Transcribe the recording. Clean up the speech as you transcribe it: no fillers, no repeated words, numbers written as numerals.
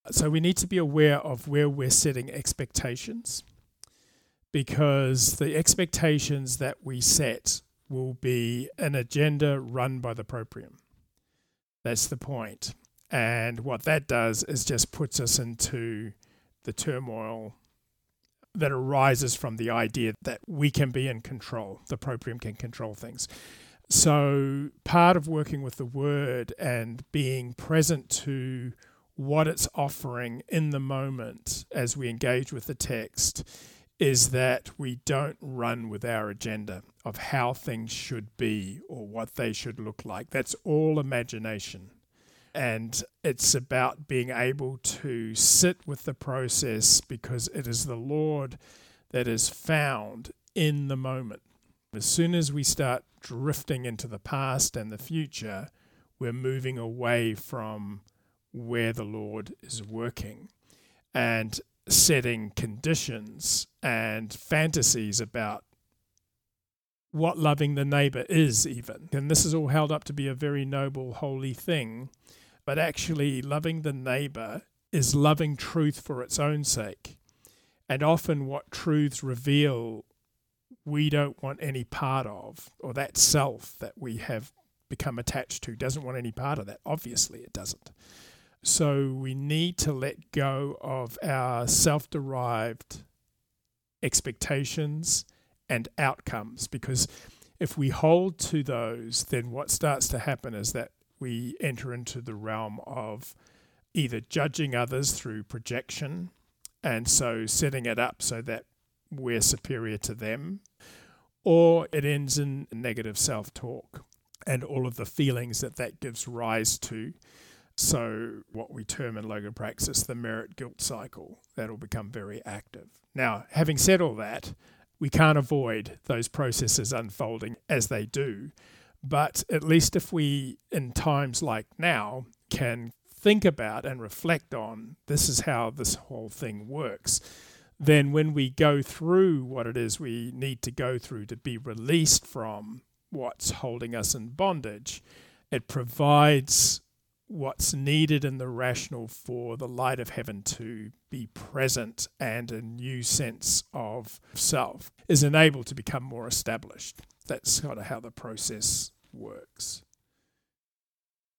So we need to be aware of where we're setting expectations, because the expectations that we set will be an agenda run by the proprium. That's the point. And what that does is just puts us into the turmoil that arises from the idea that we can be in control. The proprium can control things. So part of working with the word and being present to what it's offering in the moment as we engage with the text is that we don't run with our agenda of how things should be or what they should look like. That's all imagination. And it's about being able to sit with the process, because it is the Lord that is found in the moment. As soon as we start drifting into the past and the future, we're moving away from where the Lord is working and setting conditions and fantasies about what loving the neighbor is even. And this is all held up to be a very noble, holy thing. But actually, loving the neighbor is loving truth for its own sake. And often what truths reveal, we don't want any part of, or that self that we have become attached to doesn't want any part of that. Obviously, it doesn't. So we need to let go of our self-derived expectations and outcomes, because if we hold to those, then what starts to happen is that we enter into the realm of either judging others through projection, and so setting it up so that we're superior to them, or it ends in negative self-talk and all of the feelings that that gives rise to. So what we term in logopraxis the merit-guilt cycle, that'll become very active. Now, having said all that, we can't avoid those processes unfolding as they do. But at least if we, in times like now, can think about and reflect on this is how this whole thing works, then when we go through what it is we need to go through to be released from what's holding us in bondage, it provides what's needed in the rational for the light of heaven to be present, and a new sense of self is enabled to become more established. That's kind of how the process works.